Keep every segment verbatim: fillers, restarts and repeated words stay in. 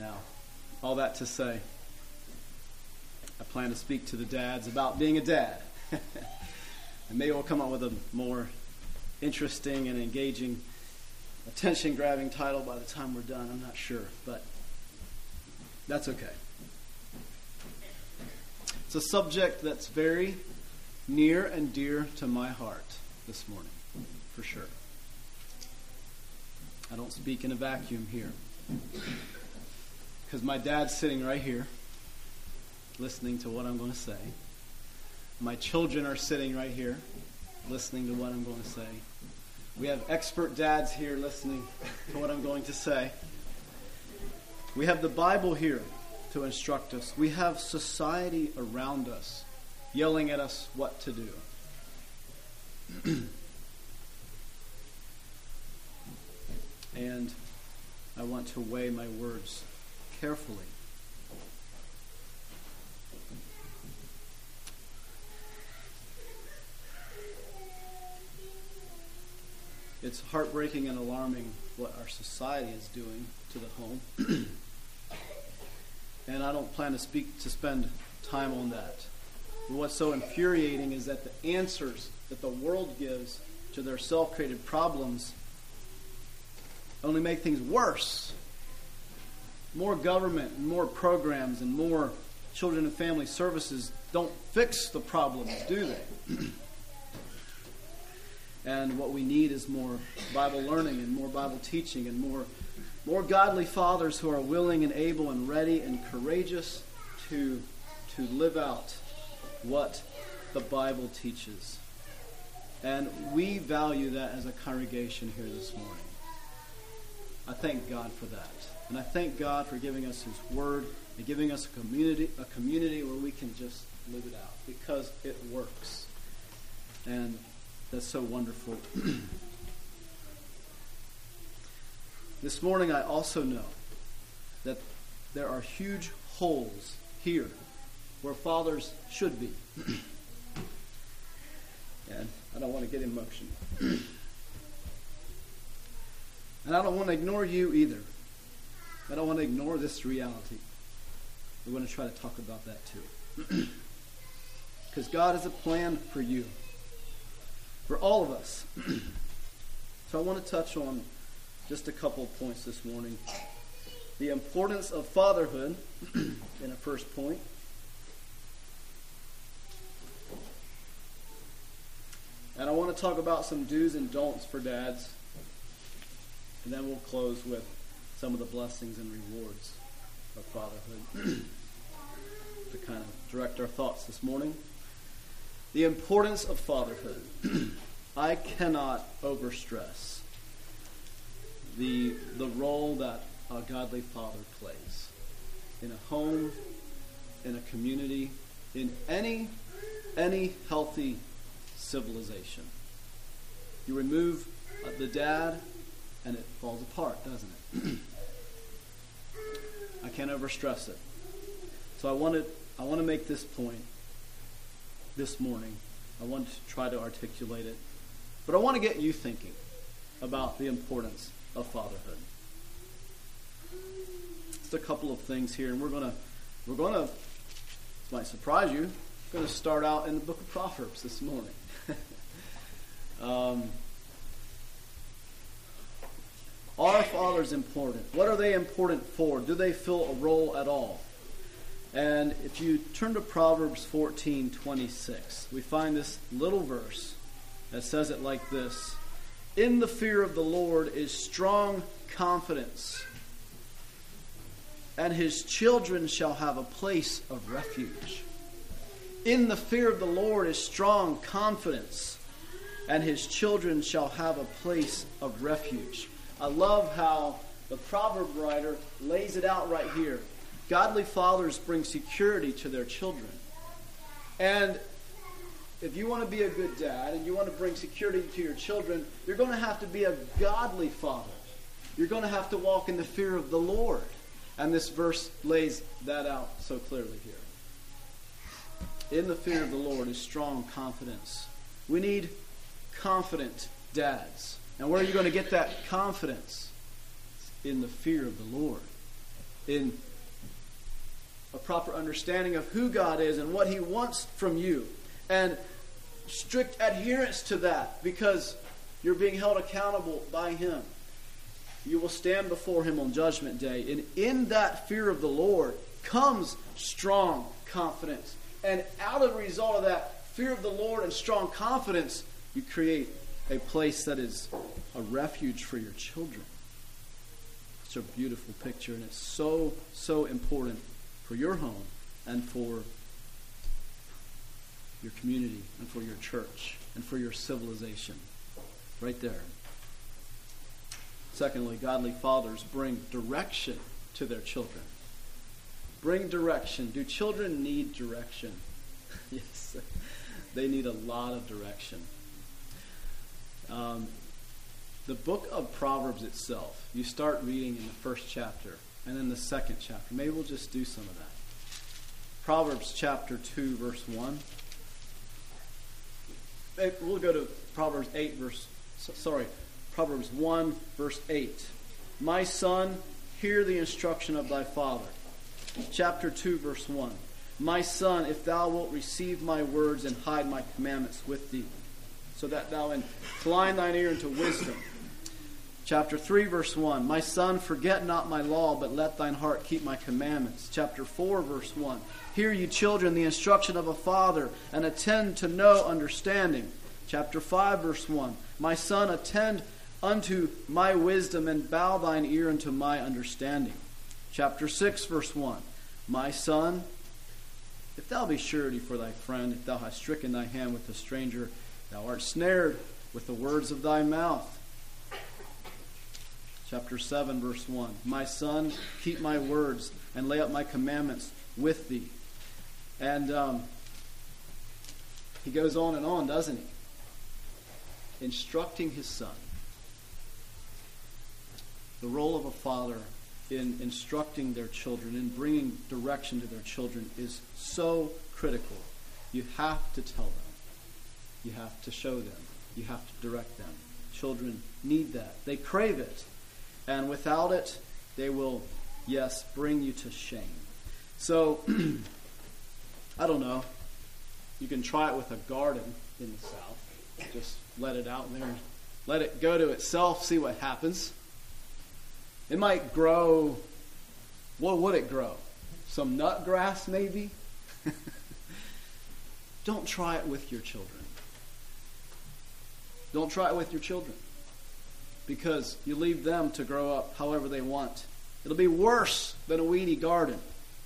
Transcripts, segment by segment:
Now, all that to say, I plan to speak to the dads about being a dad. And maybe we'll come up with a more interesting and engaging, attention-grabbing title by the time we're done. I'm not sure, but that's okay. It's a subject that's very near and dear to my heart this morning, for sure. I don't speak in a vacuum here, because my dad's sitting right here listening to what I'm going to say. My children are sitting right here listening to what I'm going to say. We have expert dads here listening to what I'm going to say. We have the Bible here to instruct us. We have society around us yelling at us what to do. And I want to weigh my words carefully. It's heartbreaking and alarming what our society is doing to the home. And I don't plan to speak to spend time on that. But what's so infuriating is that the answers that the world gives to their self-created problems only make things worse. More government and more programs and more children and family services don't fix the problems, do they? And what we need is more Bible learning and more Bible teaching and more, more godly fathers who are willing and able and ready and courageous to, to live out what the Bible teaches. And we value that as a congregation here this morning. I thank God for that. And I thank God for giving us His Word and giving us a community, a community where we can just live it out because it works. And that's so wonderful. This morning I also know that there are huge holes here where fathers should be. And I don't want to get emotional. And I don't want to ignore you either. I don't want to ignore this reality. We're going to try to talk about that too. Because God has a plan for you. For all of us. So I want to touch on just a couple of points this morning. The importance of fatherhood in a first point. And I want to talk about some do's and don'ts for dads. And then we'll close with some of the blessings and rewards of fatherhood. To kind of direct our thoughts this morning. The importance of fatherhood. I cannot overstress the the role that a godly father plays in a home, in a community, in any any healthy civilization. You remove the dad, and it falls apart, doesn't it? I can't overstress it. So I want to I want to make this point this morning. I want to try to articulate it. But I want to get you thinking about the importance of fatherhood. Just a couple of things here, and we're gonna we're gonna this might surprise you. We're gonna start out in the book of Proverbs this morning. um, are fathers important? What are they important for? Do they fill a role at all? And if you turn to Proverbs fourteen twenty-six, we find this little verse that says it like this. In the fear of the Lord is strong confidence, and his children shall have a place of refuge. In the fear of the Lord is strong confidence, and his children shall have a place of refuge. I love how the proverb writer lays it out right here. Godly fathers bring security to their children. And if you want to be a good dad and you want to bring security to your children, you're going to have to be a godly father. You're going to have to walk in the fear of the Lord. And this verse lays that out so clearly here. In the fear of the Lord is strong confidence. We need confident dads. And where are you going to get that confidence? It's in the fear of the Lord. in a proper understanding of who God is and what He wants from you, and strict adherence to that, because you're being held accountable by Him. You will stand before Him on Judgment Day. And in that fear of the Lord comes strong confidence. And out of the result of that fear of the Lord and strong confidence, you create a place that is a refuge for your children. It's a beautiful picture, and it's so, so important for your home and for your community and for your church and for your civilization. Right there. Secondly, godly fathers bring direction to their children. Bring direction. Do children need direction? Yes. They need a lot of direction. Um, the book of Proverbs itself, you start reading in the first chapter and then the second chapter. Maybe we'll just do some of that. Proverbs chapter two, verse one. We'll go to Proverbs eight, verse, sorry, Proverbs one, verse eight. My son, hear the instruction of thy father. Chapter two, verse one. My son, if thou wilt receive my words and hide my commandments with thee, so that thou incline thine ear unto wisdom. Chapter three, verse one. My son, forget not my law, but let thine heart keep my commandments. Chapter four, verse one. Hear, ye children, the instruction of a father, and attend to know understanding. Chapter five, verse one. My son, attend unto my wisdom, and bow thine ear unto my understanding. Chapter six, verse one. My son, if thou be surety for thy friend, if thou hast stricken thy hand with a stranger, thou art snared with the words of thy mouth. Chapter seven, verse one. My son, keep my words, and lay up my commandments with thee. And um, he goes on and on, doesn't he? Instructing his son. The role of a father in instructing their children, in bringing direction to their children, is so critical. You have to tell them. You have to show them. You have to direct them. Children need that. They crave it. And without it, they will, yes, bring you to shame. So, I don't know. You can try it with a garden in the South. Just let it out there. Let it go to itself, see what happens. It might grow. What would it grow? Some nut grass, maybe? Don't try it with your children. Don't try it with your children. Because you leave them to grow up however they want. It'll be worse than a weedy garden.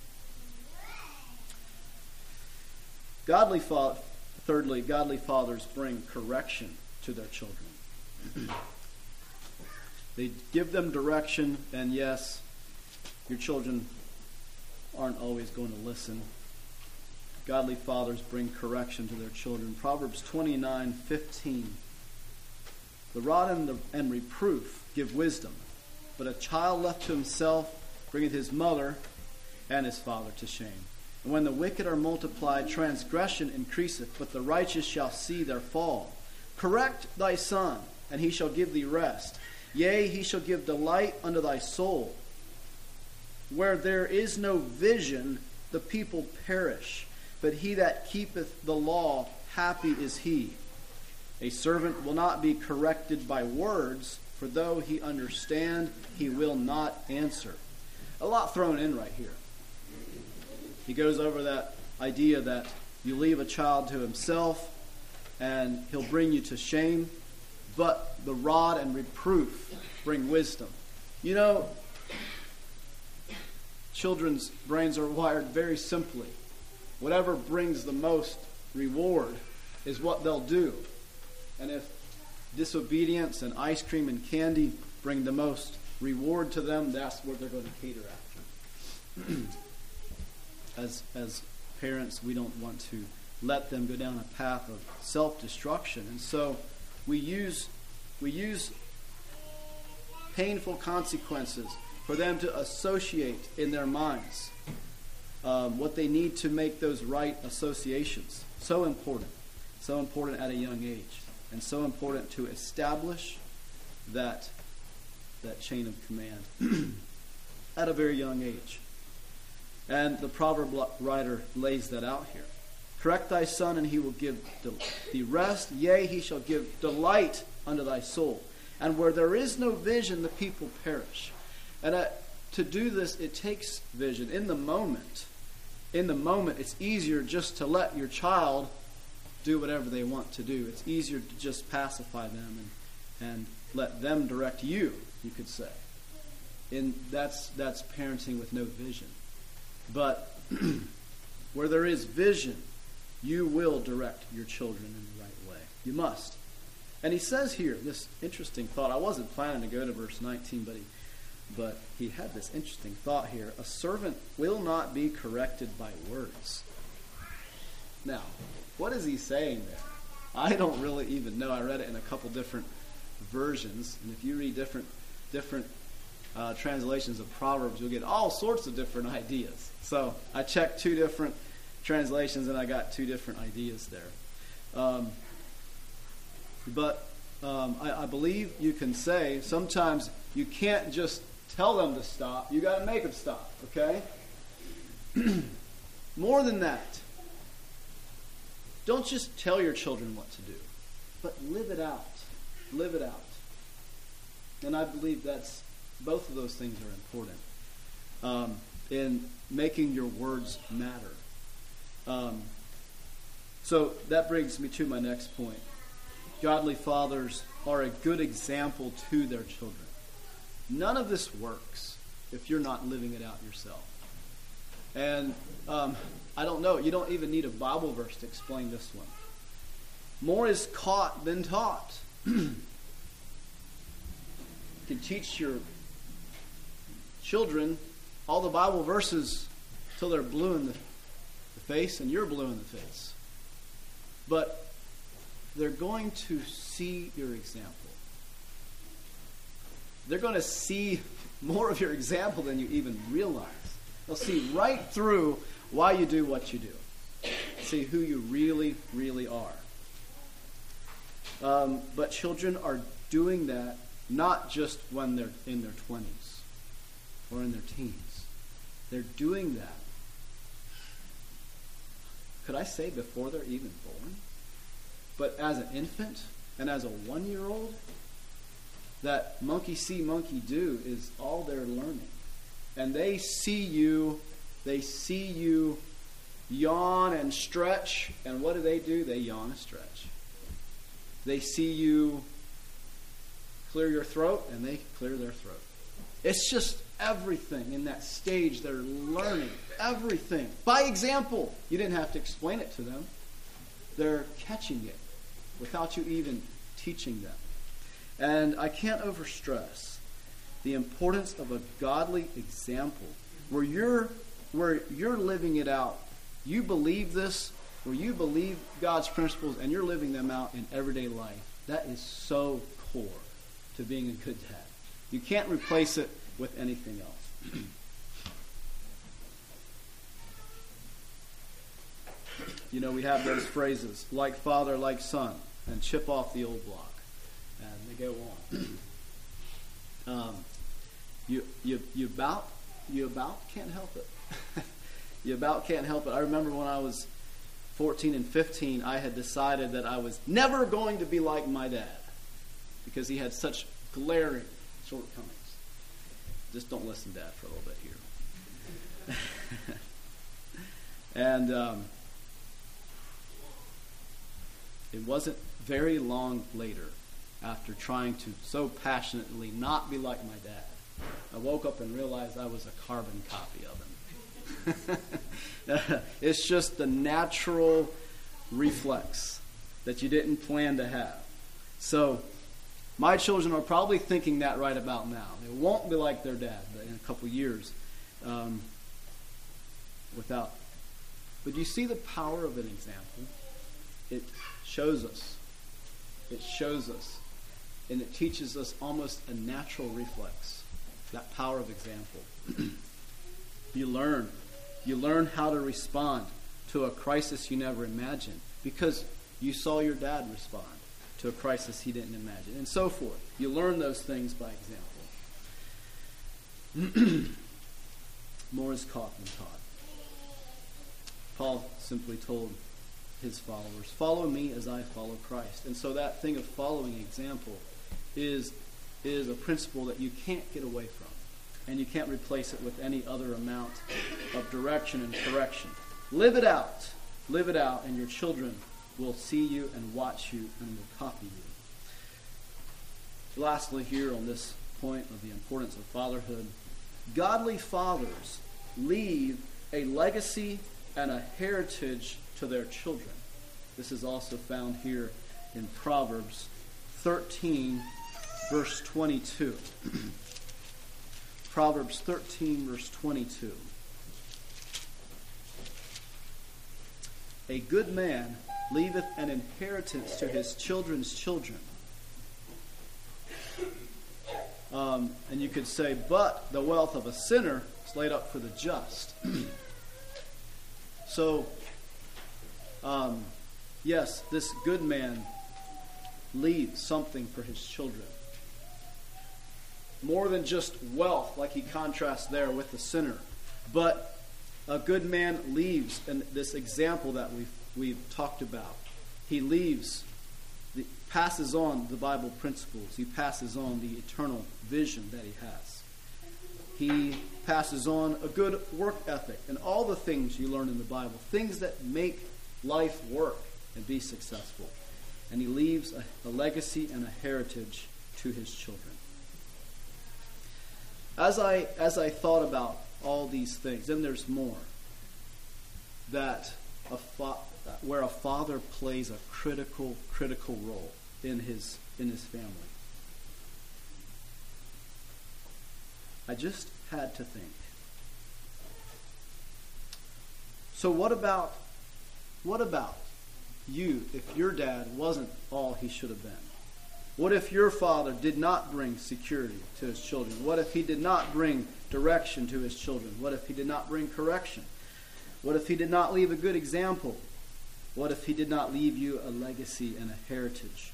Godly fa- Thirdly, godly fathers bring correction to their children. They give them direction, and yes, your children aren't always going to listen. Godly fathers bring correction to their children. Proverbs twenty-nine fifteen. The rod and, the, and reproof give wisdom, but a child left to himself bringeth his mother and his father to shame. And when the wicked are multiplied, transgression increaseth, but the righteous shall see their fall. Correct thy son, and he shall give thee rest. Yea, he shall give delight unto thy soul. Where there is no vision, the people perish, but he that keepeth the law, happy is he. A servant will not be corrected by words, for though he understand, he will not answer. A lot thrown in right here. He goes over that idea that you leave a child to himself, and he'll bring you to shame, but the rod and reproof bring wisdom. You know, children's brains are wired very simply. Whatever brings the most reward is what they'll do. And if disobedience and ice cream and candy bring the most reward to them, that's what they're going to cater after. as as parents, we don't want to let them go down a path of self-destruction. And so we use we use painful consequences for them to associate in their minds um, what they need to make those right associations. So important. So important at a young age. And so important to establish that, that chain of command. at a very young age. And the proverb writer lays that out here. Correct thy son, and he will give thee rest. Yea, he shall give delight unto thy soul. And where there is no vision, the people perish. And uh, to do this, it takes vision. In the moment, in the moment, it's easier just to let your child do whatever they want to do. It's easier to just pacify them and, and let them direct you, you could say. And that's that's parenting with no vision. But where there is vision, you will direct your children in the right way. You must. And he says here, this interesting thought. I wasn't planning to go to verse nineteen, but he, but he had this interesting thought here. A servant will not be corrected by words. Now, what is he saying there? I don't really even know. I read it in a couple different versions. And if you read different different uh, translations of Proverbs, you'll get all sorts of different ideas. So I checked two different translations, and I got two different ideas there. Um, but um, I, I believe you can say sometimes you can't just tell them to stop. You got to make them stop, okay? More than that, don't just tell your children what to do, but live it out. Live it out. And I believe that's both of those things are important um, in making your words matter. Um, so that brings me to my next point. Godly fathers are a good example to their children. None of this works if you're not living it out yourself. And um, I don't know, you don't even need a Bible verse to explain this one. More is caught than taught. You can teach your children all the Bible verses till they're blue in the, the face and you're blue in the face. But they're going to see your example. They're going to see more of your example than you even realize. They'll see right through why you do what you do. See who you really, really are. Um, but children are doing that not just when they're in their twenties or in their teens. They're doing that. Could I say before they're even born? But as an infant and as a one-year-old, that monkey see, monkey do is all they're learning. And they see you, they see you yawn and stretch, and what do they do? They yawn and stretch. They see you clear your throat, and they clear their throat. It's just everything in that stage. They're learning everything. By example. You didn't have to explain it to them. They're catching it without you even teaching them. And I can't overstress the importance of a godly example where you're where you're living it out. You believe this, where you believe God's principles and you're living them out in everyday life. That is so core to being a good dad. You can't replace it with anything else. You know, we have those phrases, like father, like son, and chip off the old block. And they go on. um, you, you, you about, you about can't help it. You about can't help it. I remember when I was fourteen and fifteen, I had decided that I was never going to be like my dad because he had such glaring shortcomings. Just don't listen, Dad, for a little bit here. and um, it wasn't very long later, after trying to so passionately not be like my dad, I woke up and realized I was a carbon copy of him. It's just the natural reflex that you didn't plan to have. So my children are probably thinking that right about now. They won't be like their dad but in a couple years. Um, without, but you see the power of an example? It shows us. It shows us. And it teaches us almost a natural reflex. That power of example. You learn. You learn how to respond to a crisis you never imagined because you saw your dad respond to a crisis he didn't imagine, and so forth. You learn those things by example. more is caught than taught. Paul simply told his followers, follow me as I follow Christ. And so that thing of following example is, is a principle that you can't get away from. And you can't replace it with any other amount of direction and correction. Live it out. Live it out, and your children will see you and watch you and will copy you. Lastly, here on this point of the importance of fatherhood, godly fathers leave a legacy and a heritage to their children. This is also found here in Proverbs thirteen, verse twenty-two. Proverbs thirteen, verse twenty-two. A good man leaveth an inheritance to his children's children. Um, and you could say, but the wealth of a sinner is laid up for the just. So, um, yes, this good man leaves something for his children. More than just wealth, like he contrasts there with the sinner. But a good man leaves, and this example that we've, we've talked about, he leaves, the, passes on the Bible principles. He passes on the eternal vision that he has. He passes on a good work ethic and all the things you learn in the Bible, things that make life work and be successful. And he leaves a, a legacy and a heritage to his children. As I as I thought about all these things, and there's more, that a fa- where a father plays a critical critical role in his in his family. I just had to think. So what about what about you if your dad wasn't all he should have been? What if your father did not bring security to his children? What if he did not bring direction to his children? What if he did not bring correction? What if he did not leave a good example? What if he did not leave you a legacy and a heritage?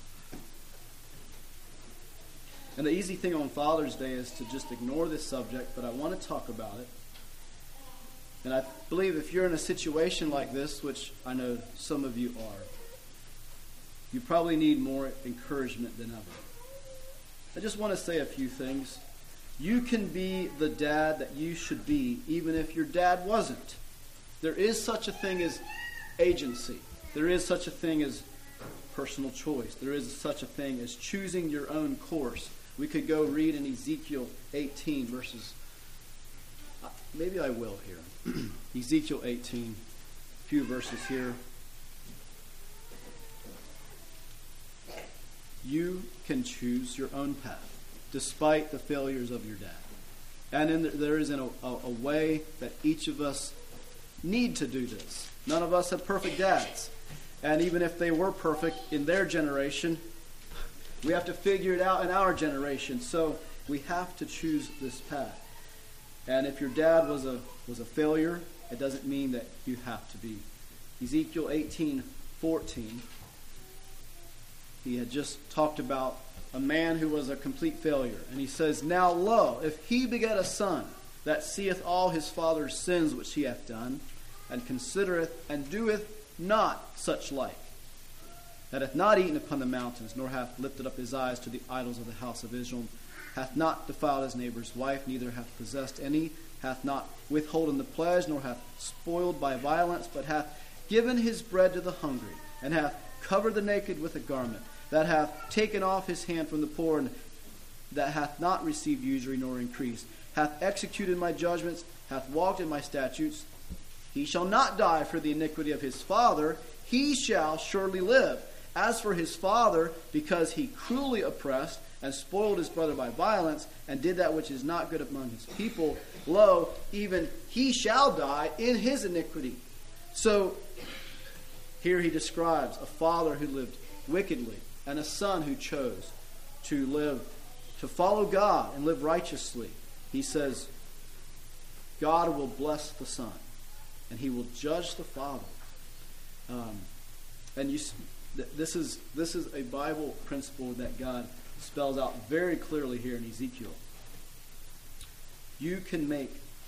And the easy thing on Father's Day is to just ignore this subject, but I want to talk about it. And I believe if you're in a situation like this, which I know some of you are, you probably need more encouragement than ever. I just want to say a few things. You can be the dad that you should be, even if your dad wasn't. There is such a thing as agency. There is such a thing as personal choice. There is such a thing as choosing your own course. We could go read in Ezekiel eighteen verses. Maybe I will here. Ezekiel eighteen, a few verses here. You can choose your own path, despite the failures of your dad. And in the, there is in a, a, a way that each of us need to do this. None of us have perfect dads. And even if they were perfect in their generation, we have to figure it out in our generation. So we have to choose this path. And if your dad was a was a failure, it doesn't mean that you have to be. Ezekiel eighteen fourteen. He had just talked about a man who was a complete failure. And he says, Now lo, if he beget a son that seeth all his father's sins which he hath done, and considereth and doeth not such like, that hath not eaten upon the mountains, nor hath lifted up his eyes to the idols of the house of Israel, hath not defiled his neighbor's wife, neither hath possessed any, hath not withholden the pledge, nor hath spoiled by violence, but hath given his bread to the hungry, and hath covered the naked with a garment, that hath taken off his hand from the poor, and that hath not received usury nor increase, hath executed my judgments, hath walked in my statutes, he shall not die for the iniquity of his father, he shall surely live. As for his father, because he cruelly oppressed and spoiled his brother by violence, and did that which is not good among his people, lo, even he shall die in his iniquity. So, here he describes a father who lived wickedly, and a son who chose to live, to follow God and live righteously. He says, God will bless the son, and he will judge the father. Um, and you, this is this is a Bible principle that God spells out very clearly here in Ezekiel. You can make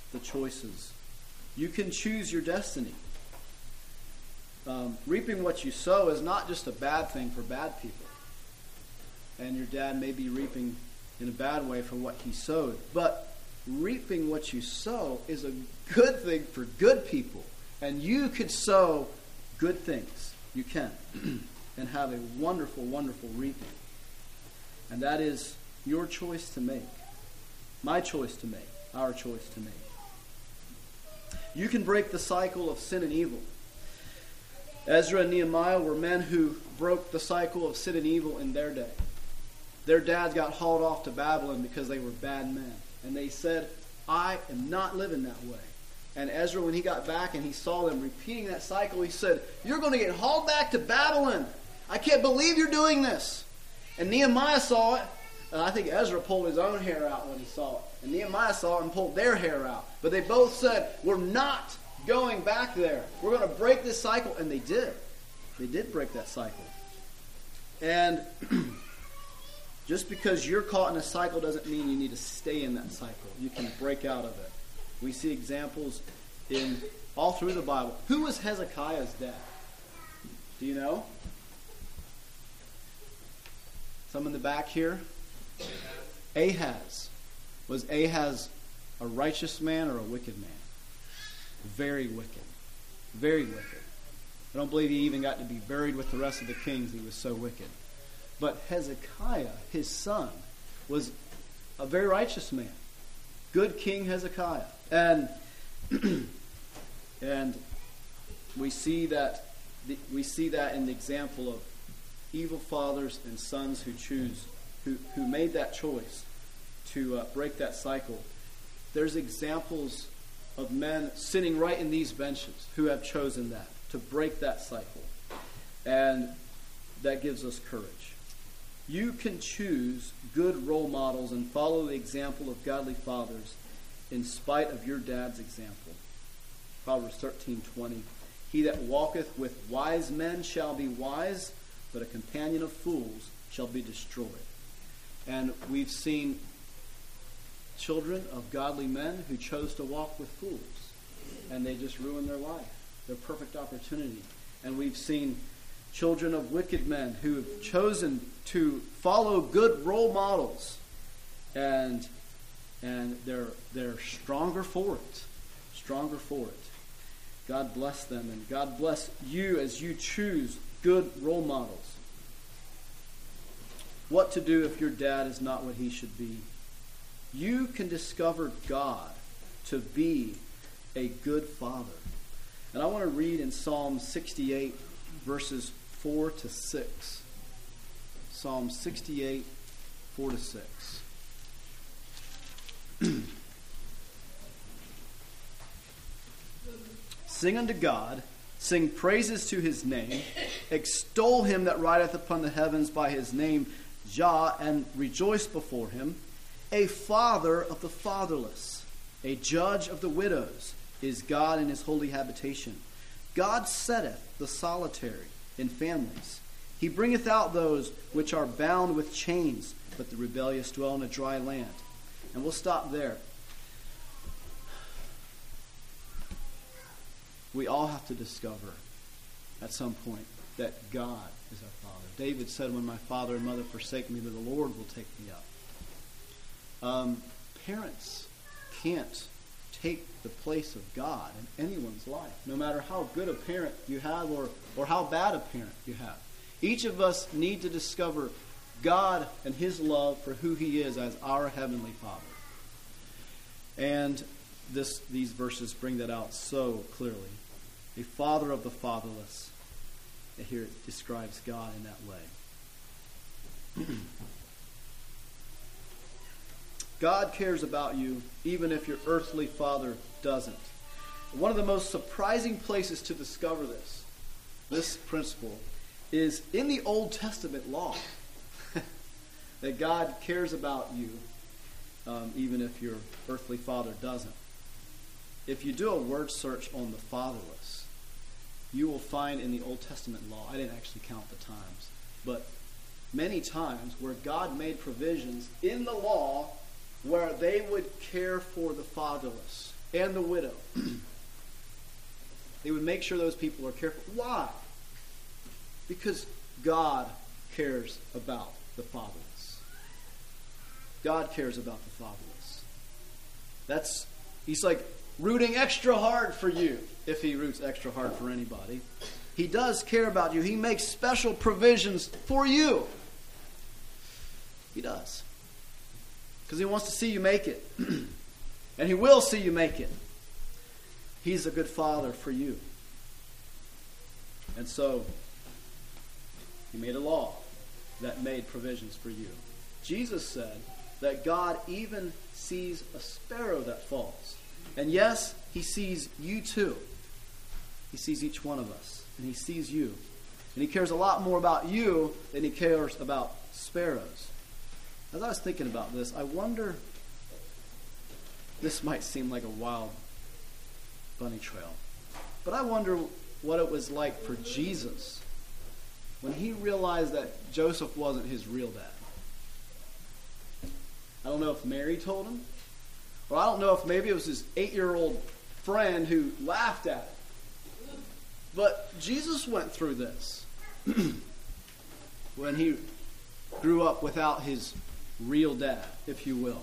the choices. You can choose your destiny. Um, reaping what you sow is not just a bad thing for bad people. And your dad may be reaping in a bad way for what he sowed. But reaping what you sow is a good thing for good people. And you could sow good things. You can. And have a wonderful, wonderful reaping. And that is your choice to make. My choice to make. Our choice to make. You can break the cycle of sin and evil. Ezra and Nehemiah were men who broke the cycle of sin and evil in their day. Their dads got hauled off to Babylon because they were bad men. And they said, I am not living that way. And Ezra, when he got back and he saw them repeating that cycle, he said, you're going to get hauled back to Babylon. I can't believe you're doing this. And Nehemiah saw it. And I think Ezra pulled his own hair out when he saw it. And Nehemiah saw it and pulled their hair out. But they both said, we're not going back there. We're going to break this cycle. And they did. They did break that cycle. And just because you're caught in a cycle doesn't mean you need to stay in that cycle. You can break out of it. We see examples in all through the Bible. Who was Hezekiah's dad? Do you know? Some in the back here? Ahaz. Was Ahaz a righteous man or a wicked man? Very wicked. Very wicked. I don't believe he even got to be buried with the rest of the kings. He was so wicked. But Hezekiah, his son, was a very righteous man. Good King Hezekiah. And and we see that we see that in the example of evil fathers and sons who choose who, who made that choice to uh, break that cycle. There's examples of men sitting right in these benches who have chosen that, to break that cycle. And that gives us courage. You can choose good role models and follow the example of godly fathers in spite of your dad's example. Proverbs thirteen twenty. He that walketh with wise men shall be wise, but a companion of fools shall be destroyed. And we've seen children of godly men who chose to walk with fools, and they just ruined their life, their perfect opportunity. And we've seen children of wicked men who have chosen to follow good role models, and and they're they're stronger for it, stronger for it. God bless them, and God bless you as you choose good role models. What to do if your dad is not what he should be? You can discover God to be a good father. And I want to read in Psalm sixty-eight, verses four to six. Psalm sixty-eight, four to six. Sing unto God, sing praises to his name, extol him that rideth upon the heavens by his name, Jah, and rejoice before him. A father of the fatherless, a judge of the widows, is God in his holy habitation. God setteth the solitary in families. He bringeth out those which are bound with chains, but the rebellious dwell in a dry land. And we'll stop there. We all have to discover at some point that God is our Father. David said, when my father and mother forsake me, then the Lord will take me up. Um, parents can't take the place of God in anyone's life, no matter how good a parent you have or, or how bad a parent you have. Each of us need to discover God and his love for who he is as our Heavenly Father. And this, these verses bring that out so clearly. A father of the fatherless. And here it describes God in that way. God cares about you even if your earthly father doesn't. One of the most surprising places to discover this, this principle, is in the Old Testament law. That God cares about you um, even if your earthly father doesn't. If you do a word search on the fatherless, you will find in the Old Testament law, I didn't actually count the times, but many times where God made provisions in the law where they would care for the fatherless. and the widow. They would make sure those people are careful. Why? Because God cares about the fatherless. God cares about the fatherless. That's, he's like rooting extra hard for you, if he roots extra hard for anybody. He does care about you. He makes special provisions for you. He does. Because he wants to see you make it. And he will see you make it. He's a good father for you. And so, he made a law that made provisions for you. Jesus said that God even sees a sparrow that falls. And yes, he sees you too. He sees each one of us. And he sees you. And he cares a lot more about you than he cares about sparrows. As I was thinking about this, I wonder, this might seem like a wild bunny trail, but I wonder what it was like for Jesus when he realized that Joseph wasn't his real dad. I don't know if Mary told him, or I don't know if maybe it was his eight-year-old friend who laughed at it. But Jesus went through this when he grew up without his real dad, if you will.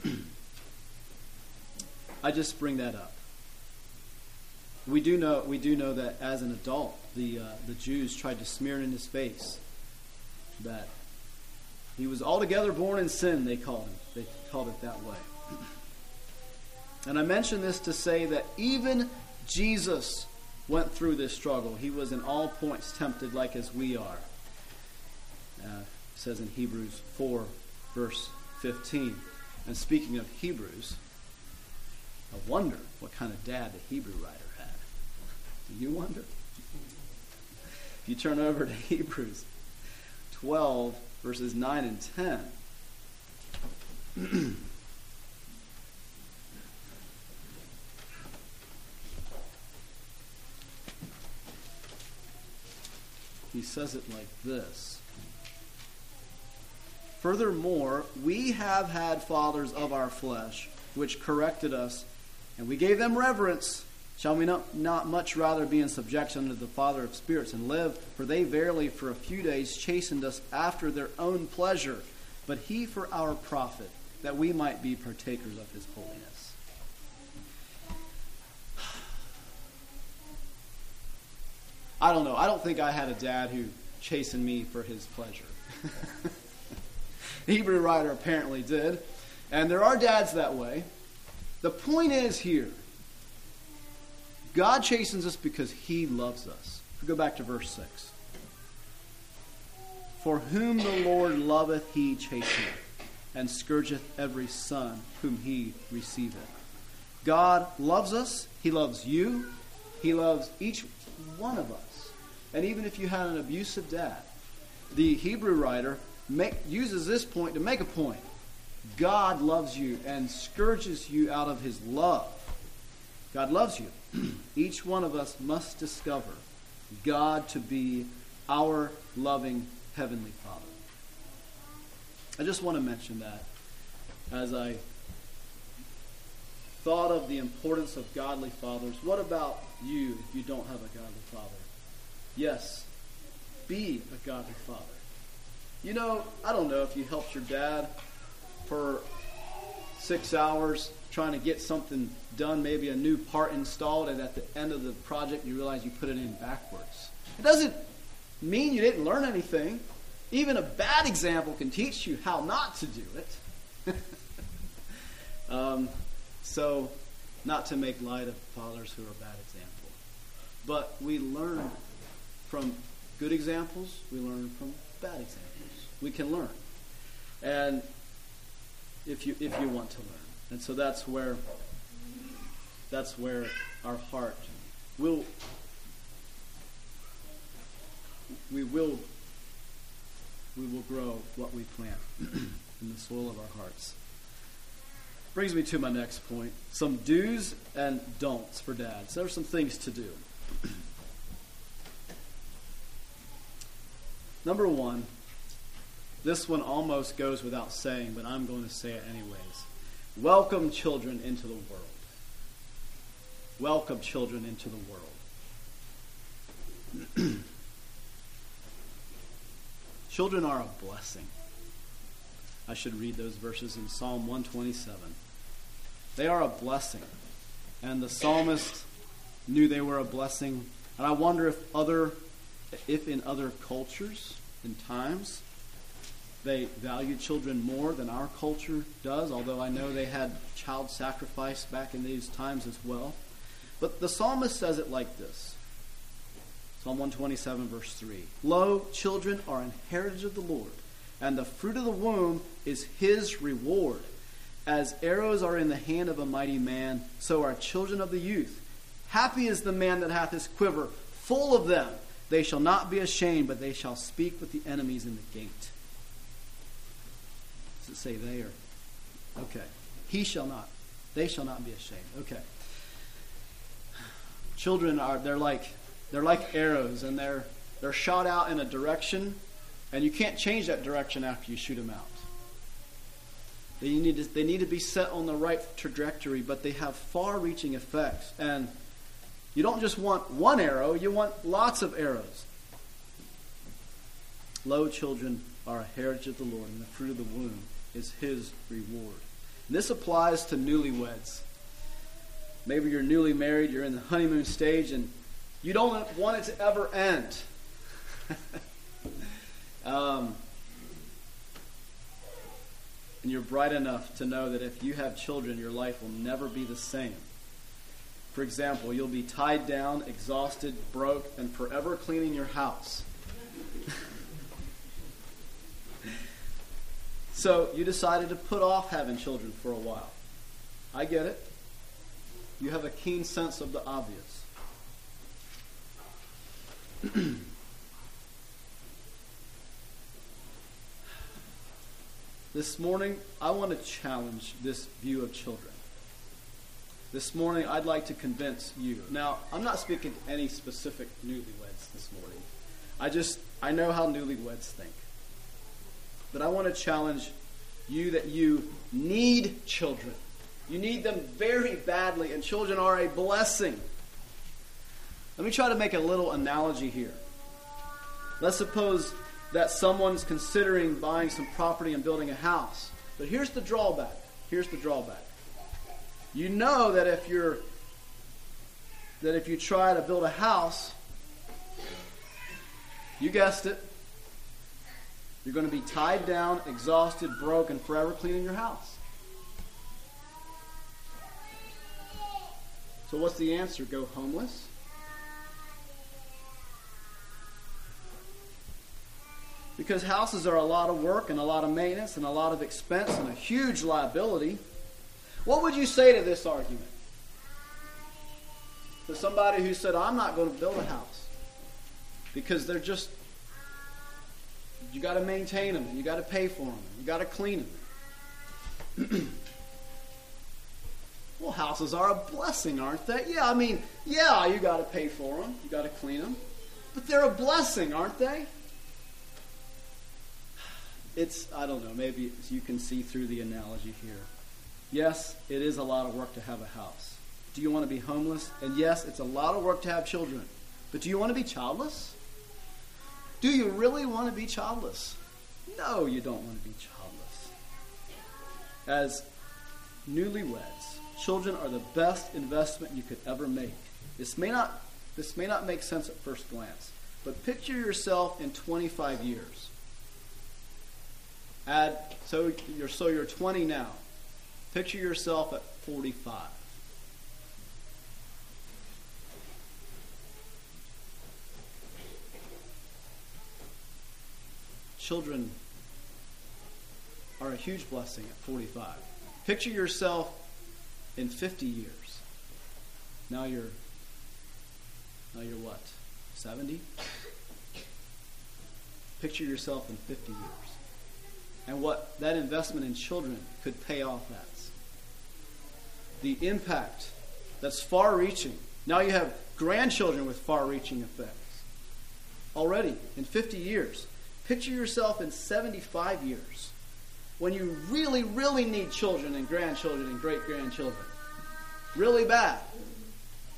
I just bring that up. We do know we do know that as an adult, the uh, the Jews tried to smear it in his face that he was altogether born in sin. They called him. They called it that way. And I mention this to say that even Jesus went through this struggle. He was in all points tempted like as we are. Uh, it says in Hebrews four, verse fifteen. And speaking of Hebrews, I wonder what kind of dad the Hebrew writer had. Do you wonder? If you turn over to Hebrews twelve, verses nine and ten. He says it like this. Furthermore, we have had fathers of our flesh, which corrected us, and we gave them reverence. Shall we not, not much rather be in subjection unto the Father of spirits and live? For they verily for a few days chastened us after their own pleasure, but he for our profit, that we might be partakers of his holiness. I don't know. I don't think I had a dad who chastened me for his pleasure. The Hebrew writer apparently did. And there are dads that way. The point is here, God chastens us because he loves us. Go back to verse six. For whom the Lord loveth, he chasteneth, and scourgeth every son whom he receiveth. God loves us. He loves you. He loves each one of us. And even if you had an abusive dad, the Hebrew writer make, uses this point to make a point. God loves you and scourges you out of his love. God loves you. Each one of us must discover God to be our loving Heavenly Father. I just want to mention that as I thought of the importance of godly fathers. What about you if you don't have a godly father? Yes, be a godly father. You know, I don't know if you helped your dad for six hours trying to get something done, maybe a new part installed, and at the end of the project you realize you put it in backwards. It doesn't mean you didn't learn anything. Even a bad example can teach you how not to do it. um, so, not to make light of fathers who are a bad example. But we learn from good examples, we learn from bad examples. We can learn. And if you if you want to learn. And so that's where that's where our heart will we will we will grow what we plant in the soil of our hearts. Brings me to my next point. Some do's and don'ts for dads. There are some things to do. Number one, this one almost goes without saying, but I'm going to say it anyways. Welcome children into the world. welcome children into the world. Children are a blessing. I should read those verses in Psalm one twenty-seven. They are a blessing. And the psalmist knew they were a blessing. And I wonder if other, if in other cultures and times, they valued children more than our culture does, although I know they had child sacrifice back in these times as well. But the psalmist says it like this. Psalm one twenty-seven, verse three. Lo, children are an heritage of the Lord, and the fruit of the womb is his reward. As arrows are in the hand of a mighty man, so are children of the youth. Happy is the man that hath his quiver full of them. They shall not be ashamed, but they shall speak with the enemies in the gate. Does it say they or? Okay. He shall not. They shall not be ashamed. Okay. Children are, they're like, they're like arrows, and they're, they're shot out in a direction, and you can't change that direction after you shoot them out. They need to, they need to be set on the right trajectory, but they have far-reaching effects. And you don't just want one arrow, you want lots of arrows. Lo, children are a heritage of the Lord, and the fruit of the womb is his reward. And this applies to newlyweds. Maybe you're newly married, you're in the honeymoon stage, and you don't want it to ever end. um, and you're bright enough to know that if you have children, your life will never be the same. For example, you'll be tied down, exhausted, broke, and forever cleaning your house. So you decided to put off having children for a while. I get it. You have a keen sense of the obvious. This morning, I want to challenge this view of children. This morning, I'd like to convince you. Now, I'm not speaking to any specific newlyweds this morning. I just, I know how newlyweds think. But I want to challenge you that you need children. You need them very badly, and children are a blessing. Let me try to make a little analogy here. Let's suppose that someone's considering buying some property and building a house. But here's the drawback. Here's the drawback. You know that if you're that if you try to build a house, you guessed it, you're going to be tied down, exhausted, broke, and forever cleaning your house. So what's the answer? Go homeless? Because houses are a lot of work and a lot of maintenance and a lot of expense and a huge liability. What would you say to this argument? To somebody who said, I'm not going to build a house. Because they're just, you got to maintain them, and you got to pay for them, you got to clean them. Well, houses are a blessing, aren't they? Yeah, I mean, yeah, you got to pay for them, you got to clean them. But they're a blessing, aren't they? It's, I don't know, maybe you can see through the analogy here. Yes, it is a lot of work to have a house. Do you want to be homeless? And yes, it's a lot of work to have children. But do you want to be childless? Do you really want to be childless? No, you don't want to be childless. As newlyweds, children are the best investment you could ever make. This may not, this may not make sense at first glance, but picture yourself in twenty-five years. Add, so you're, so you're twenty now. Picture yourself at forty-five. Children are a huge blessing at forty-five. Picture yourself in fifty years. Now you're, now you're what? seventy? Picture yourself in fifty years. And what that investment in children could pay off as. The impact that's far-reaching. Now you have grandchildren with far-reaching effects. Already, in fifty years. Picture yourself in seventy-five years. When you really, really need children and grandchildren and great-grandchildren. Really bad.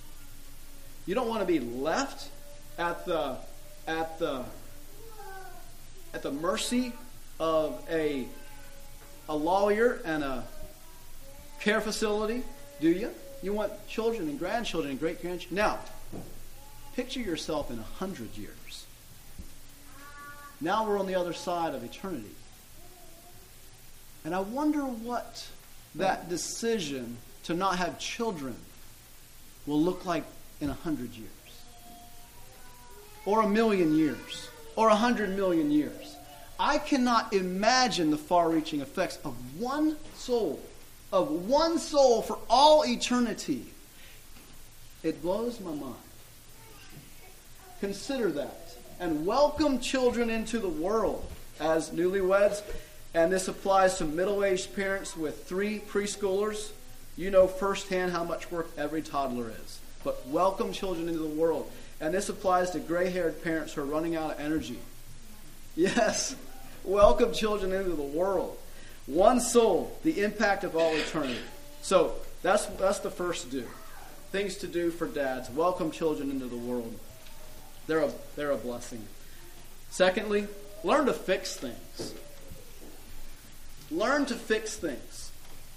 You don't want to be left at the at the at the mercy of a a lawyer and a care facility, do you? You want children and grandchildren and great-grandchildren. Now, picture yourself in a hundred years. Now we're on the other side of eternity. And I wonder what that decision to not have children will look like in a hundred years. Or a million years. Or a hundred million years. I cannot imagine the far-reaching effects of one soul. Of one soul for all eternity. It blows my mind. Consider that. And welcome children into the world as newlyweds. And this applies to middle-aged parents with three preschoolers. You know firsthand how much work every toddler is. But welcome children into the world. And this applies to gray-haired parents who are running out of energy. Yes. Welcome children into the world. One soul, the impact of all eternity. So that's that's the first do. Things to do for dads. Welcome children into the world. They're a, they're a blessing. Secondly, learn to fix things. Learn to fix things.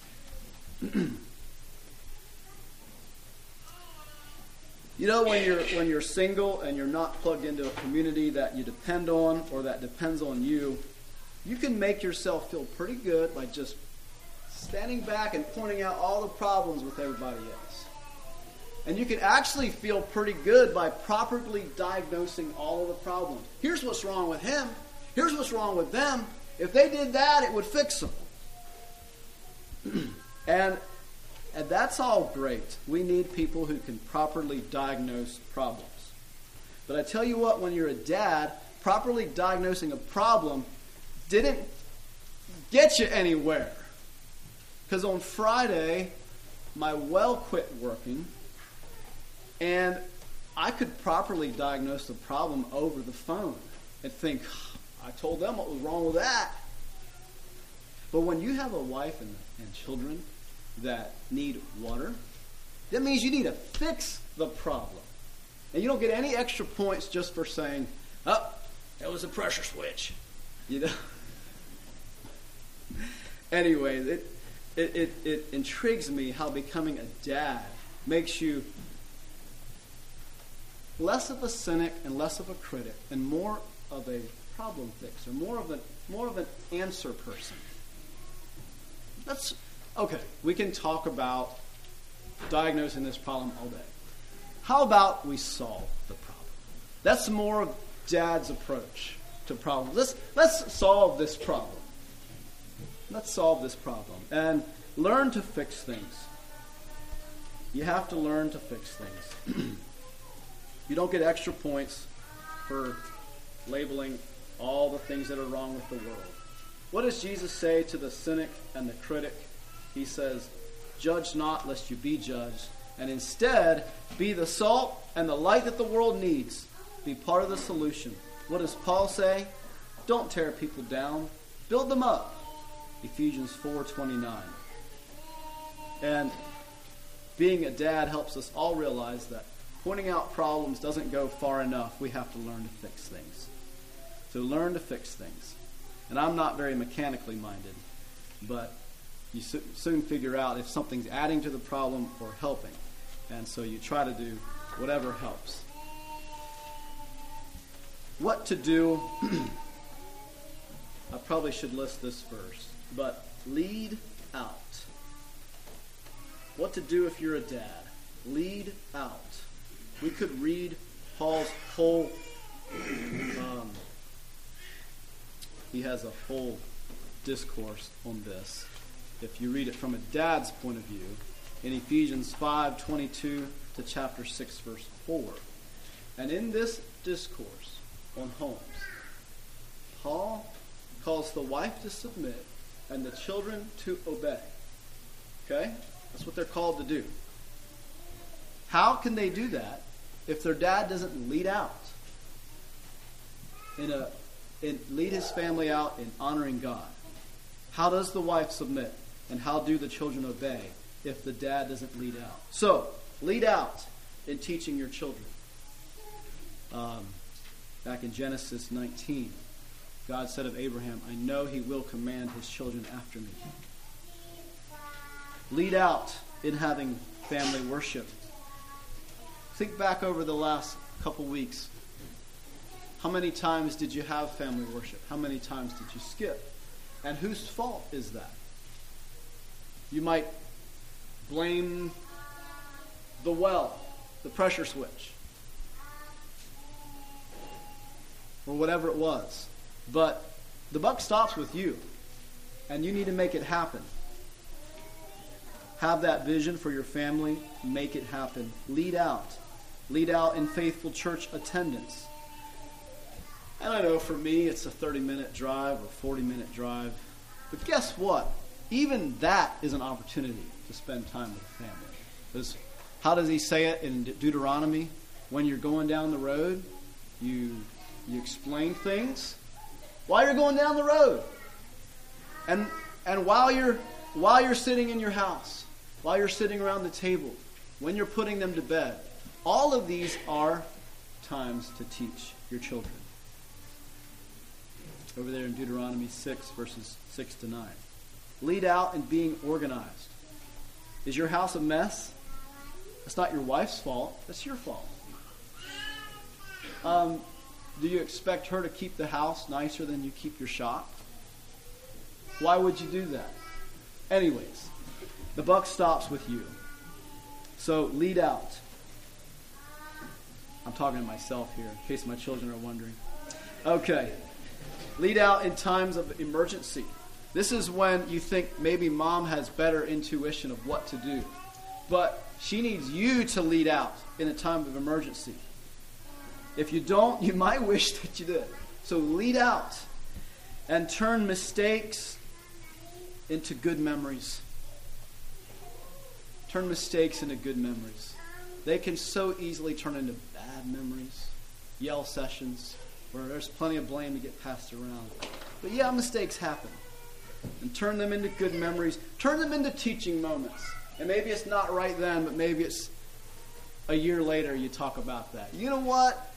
You know, when you're when you're single and you're not plugged into a community that you depend on or that depends on you, you can make yourself feel pretty good by just standing back and pointing out all the problems with everybody else. And you can actually feel pretty good by properly diagnosing all of the problems. Here's what's wrong with him. Here's what's wrong with them. If they did that, it would fix them. and, and that's all great. We need people who can properly diagnose problems. But I tell you what, when you're a dad, properly diagnosing a problem didn't get you anywhere. Because on Friday, my well quit working, and I could properly diagnose the problem over the phone and think, I told them what was wrong with that. But when you have a wife and, and children that need water, that means you need to fix the problem. And you don't get any extra points just for saying, oh, that was a pressure switch. You know? Anyway, it, it, it, it intrigues me how becoming a dad makes you less of a cynic and less of a critic and more of a problem fixer, more of a more of an answer person. That's okay. We can talk about diagnosing this problem all day. How about we solve the problem? That's more of Dad's approach to problems. Let's let's solve this problem. Let's solve this problem and learn to fix things. You have to learn to fix things. You don't get extra points for labeling all the things that are wrong with the world. What does Jesus say to the cynic and the critic? He says, judge not lest you be judged, and instead be the salt and the light that the world needs. Be part of the solution. What does Paul say? Don't tear people down. Build them up. Ephesians four twenty-nine. And being a dad helps us all realize that pointing out problems doesn't go far enough. We have to learn to fix things. So learn to fix things. And I'm not very mechanically minded, but you so- soon figure out if something's adding to the problem or helping. And so you try to do whatever helps. What to do, I probably should list this first, but lead out. What to do if you're a dad. Lead out. We could read Paul's whole, um, he has a whole discourse on this. If you read it from a dad's point of view, in Ephesians five twenty-two to chapter six, verse four. And in this discourse on homes, Paul calls the wife to submit and the children to obey. Okay? That's what they're called to do. How can they do that if their dad doesn't lead out in a in lead his family out in honoring God? How does the wife submit? And how do the children obey if the dad doesn't lead out? So, lead out. in teaching your children. Um, back in Genesis nineteen, God said of Abraham, I know he will command his children after me. Lead out in having family worship. Think back over the last couple weeks. How many times did you have family worship? How many times did you skip? And whose fault is that? You might blame the well, the pressure switch, or whatever it was. But the buck stops with you, and you need to make it happen. Have that vision for your family. Make it happen. Lead out. Lead out in faithful church attendance. And I know for me it's a thirty-minute drive or forty-minute drive. But guess what? Even that is an opportunity to spend time with the family. Because how does he say it in Deuteronomy? When you're going down the road, you you explain things while you're going down the road. And and while you're while you're sitting in your house, while you're sitting around the table, when you're putting them to bed, all of these are times to teach your children. Over there in Deuteronomy six, verses six to nine. Lead out in being organized. Is your house a mess? That's not your wife's fault. That's your fault. Um, do you expect her to keep the house nicer than you keep your shop? Why would you do that? Anyways, the buck stops with you. So lead out. I'm talking to myself here, in case my children are wondering. Okay. Lead out in times of emergency. This is when you think maybe mom has better intuition of what to do. But she needs you to lead out in a time of emergency. If you don't, you might wish that you did. So lead out and turn mistakes into good memories. Turn mistakes into good memories. They can so easily turn into bad memories. Yell sessions where there's plenty of blame to get passed around. But yeah, mistakes happen. And turn them into good memories. Turn them into teaching moments. And maybe it's not right then, but maybe it's a year later you talk about that. You know what?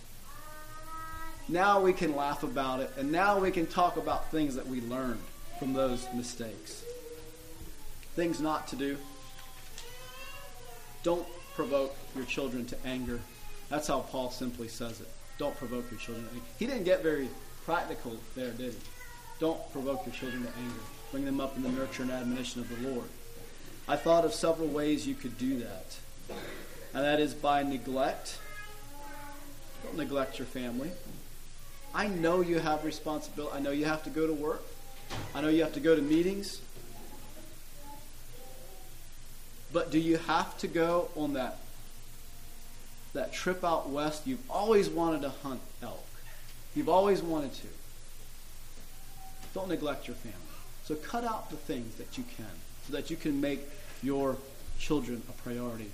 Now we can laugh about it. And now we can talk about things that we learned from those mistakes. Things not to do. Don't provoke your children to anger. That's how Paul simply says it. Don't provoke your children to anger. He didn't get very practical there, did he? Don't provoke your children to anger. Bring them up in the nurture and admonition of the Lord. I thought of several ways you could do that. And that is by neglect. Don't neglect your family. I know you have responsibility. I know you have to go to work. I know you have to go to meetings. But do you have to go on that, that trip out west? You've always wanted to hunt elk. You've always wanted to. Don't neglect your family. So cut out the things that you can so that you can make your children a priority.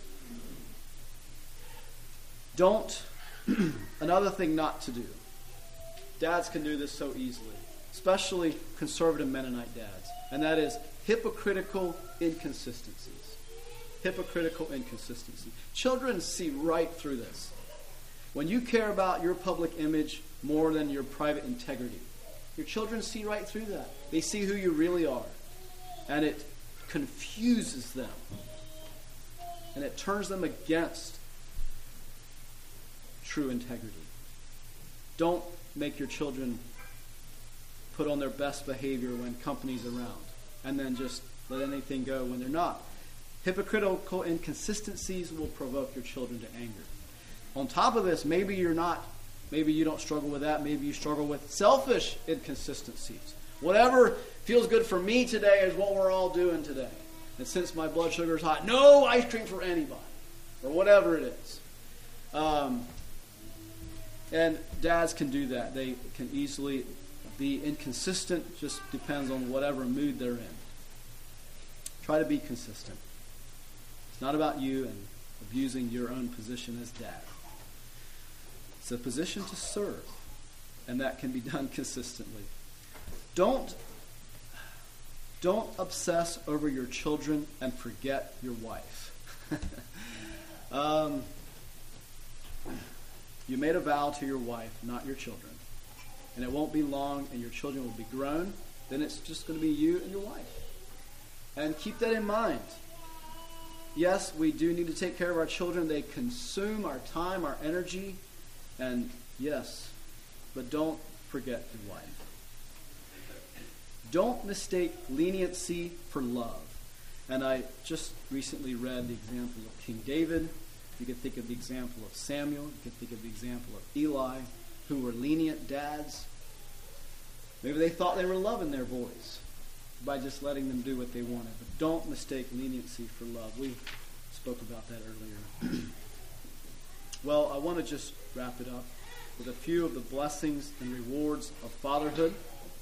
Don't, another thing not to do. Dads can do this so easily, especially conservative Mennonite dads, and that is hypocritical inconsistencies. Hypocritical inconsistency. Children see right through this. When you care about your public image more than your private integrity, your children see right through that. They see who you really are. And it confuses them. And it turns them against true integrity. Don't make your children put on their best behavior when company's around. And then just let anything go when they're not. Hypocritical inconsistencies will provoke your children to anger. On top of this, maybe you're not, maybe you don't struggle with that. Maybe you struggle with selfish inconsistencies. Whatever feels good for me today is what we're all doing today. And since my blood sugar is high, no ice cream for anybody. Or whatever it is. Um, and dads can do that. They can easily be inconsistent. Just depends on whatever mood they're in. Try to be consistent. It's not about you and abusing your own position as dad. It's a position to serve, and that can be done consistently. Don't, don't obsess over your children and forget your wife. Um, you made a vow to your wife, not your children. And it won't be long, and your children will be grown. Then it's just going to be you and your wife. And keep that in mind. Yes, we do need to take care of our children. They consume our time, our energy. And yes, but don't forget your wife. Don't mistake leniency for love. And I just recently read the example of King David. You can think of the example of Samuel. You can think of the example of Eli, who were lenient dads. Maybe they thought they were loving their boys by just letting them do what they wanted. But don't mistake leniency for love. We spoke about that earlier. Well, I want to just wrap it up with a few of the blessings and rewards of fatherhood.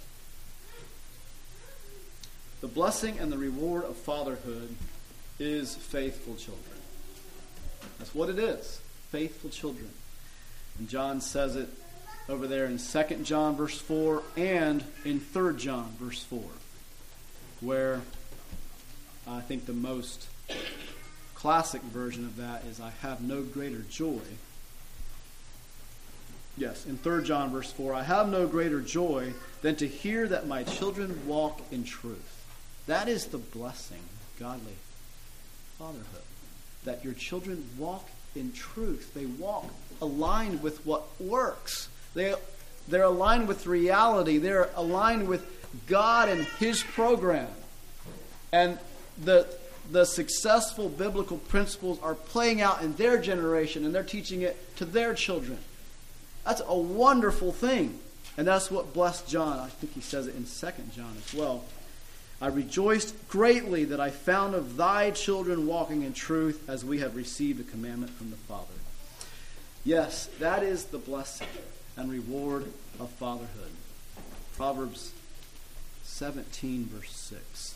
The blessing and the reward of fatherhood is faithful children. That's what it is. Faithful children. And John says it over there in Second John verse four and in Third John verse four, where I think the most classic version of that is, I have no greater joy. Yes, in Third John verse four, I have no greater joy than to hear that my children walk in truth. That is the blessing of godly fatherhood. That your children walk in truth. They walk aligned with what works. They, they're aligned with reality. They're aligned with God and His program. And the, the successful biblical principles are playing out in their generation, and they're teaching it to their children. That's a wonderful thing. And that's what blessed John. I think he says it in Second John as well. I rejoiced greatly that I found of thy children walking in truth, as we have received a commandment from the Father. Yes, that is the blessing and reward of fatherhood. Proverbs seventeen, verse six.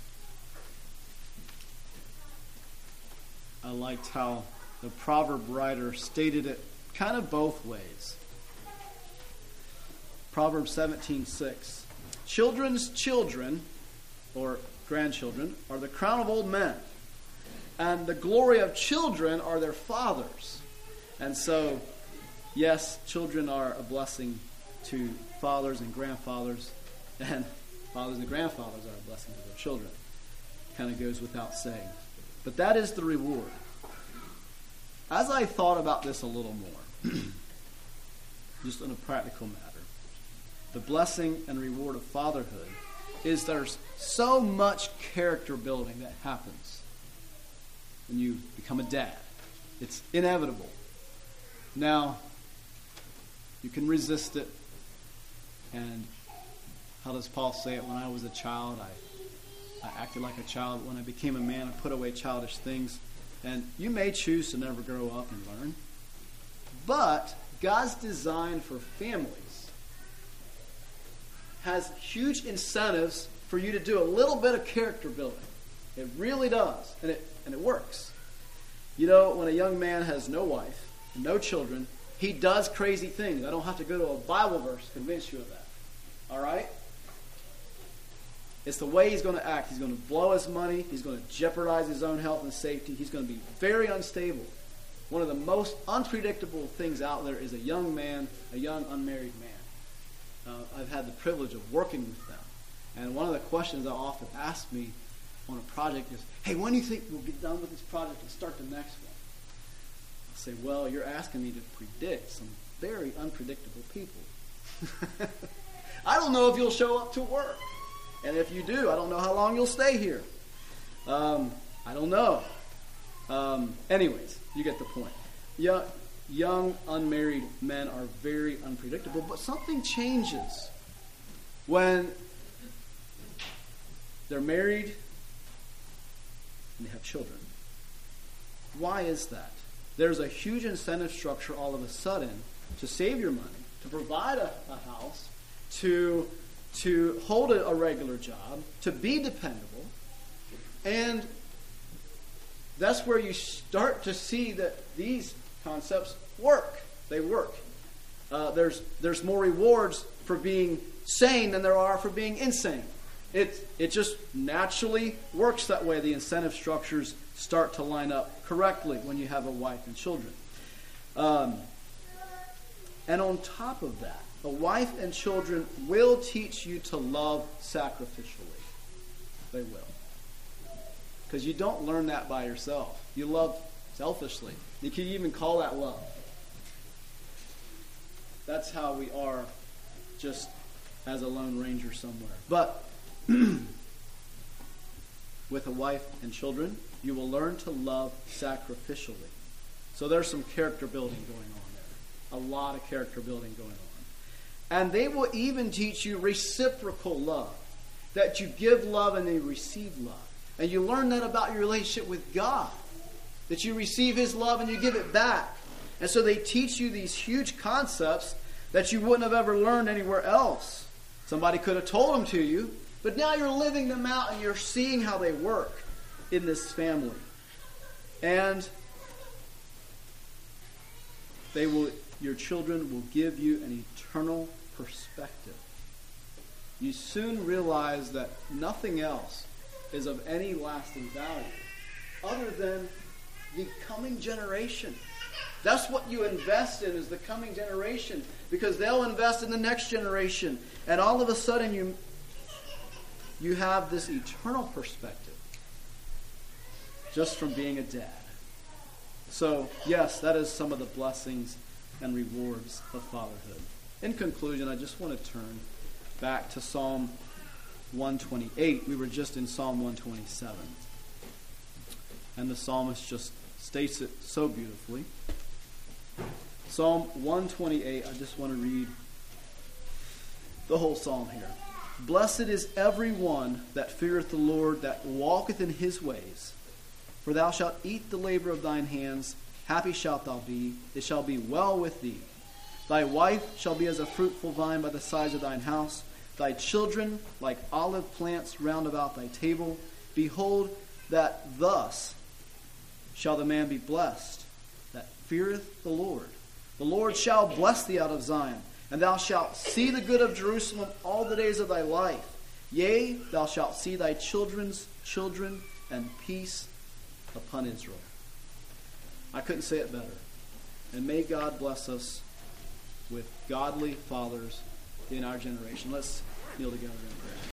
I liked how the proverb writer stated it kind of both ways. Proverbs seventeen, six. Children's children, or grandchildren, are the crown of old men, and the glory of children are their fathers. And so, yes, children are a blessing to fathers and grandfathers, and fathers and grandfathers are a blessing to their children. Kind of goes without saying. But that is the reward. As I thought about this a little more, just on a practical matter, the blessing and reward of fatherhood is there's so much character building that happens when you become a dad. It's inevitable. Now, you can resist it. And how does Paul say it? When I was a child, I, I acted like a child. When I became a man, I put away childish things. And you may choose to never grow up and learn. But God's design for families has huge incentives for you to do a little bit of character building. It really does. And it and it works. You know, when a young man has no wife, no children, he does crazy things. I don't have to go to a Bible verse to convince you of that. All right? It's the way he's going to act. He's going to blow his money. He's going to jeopardize his own health and safety. He's going to be very unstable. One of the most unpredictable things out there is a young man, a young unmarried man. Uh, I've had the privilege of working with them. And one of the questions they'll often ask me on a project is, hey, when do you think we'll get done with this project and start the next one? I'll say, well, you're asking me to predict some very unpredictable people. I don't know if you'll show up to work. And if you do, I don't know how long you'll stay here. Um, I don't know. Um, anyways, you get the point. Young, young, unmarried men are very unpredictable, but something changes when they're married and they have children. Why is that? There's a huge incentive structure all of a sudden to save your money, to provide a, a house, to to hold a, a regular job, to be dependable. And that's where you start to see that these concepts work. They work. Uh, there's there's more rewards for being sane than there are for being insane. It it just naturally works that way. The incentive structures start to line up correctly when you have a wife and children. Um, and on top of that, a wife and children will teach you to love sacrificially. They will. Because you don't learn that by yourself. You love selfishly. You can even call that love. That's how we are just as a lone ranger somewhere. But with a wife and children, you will learn to love sacrificially. So there's some character building going on there. A lot of character building going on. And they will even teach you reciprocal love. That you give love and they receive love. And you learn that about your relationship with God. That you receive His love and you give it back. And so they teach you these huge concepts that you wouldn't have ever learned anywhere else. Somebody could have told them to you, but now you're living them out and you're seeing how they work in this family. And they will, your children will give you an eternal perspective. You soon realize that nothing else is of any lasting value other than the coming generation. That's what you invest in, is the coming generation, because they'll invest in the next generation. And all of a sudden you you have this eternal perspective just from being a dad. So, yes, that is some of the blessings and rewards of fatherhood. In conclusion, I just want to turn back to Psalm one twenty-eight. We were just in Psalm one twenty-seven. And the psalmist just states it so beautifully. Psalm one twenty-eight, I just want to read the whole psalm here. Blessed is every one that feareth the Lord, that walketh in His ways. For thou shalt eat the labor of thine hands. Happy shalt thou be. It shall be well with thee. Thy wife shall be as a fruitful vine by the sides of thine house. Thy children like olive plants round about thy table. Behold, that thus shall the man be blessed, that feareth the Lord. The Lord shall bless thee out of Zion, and thou shalt see the good of Jerusalem all the days of thy life. Yea, thou shalt see thy children's children, and peace upon Israel. I couldn't say it better. And may God bless us with godly fathers in our generation. Let's kneel together in prayer.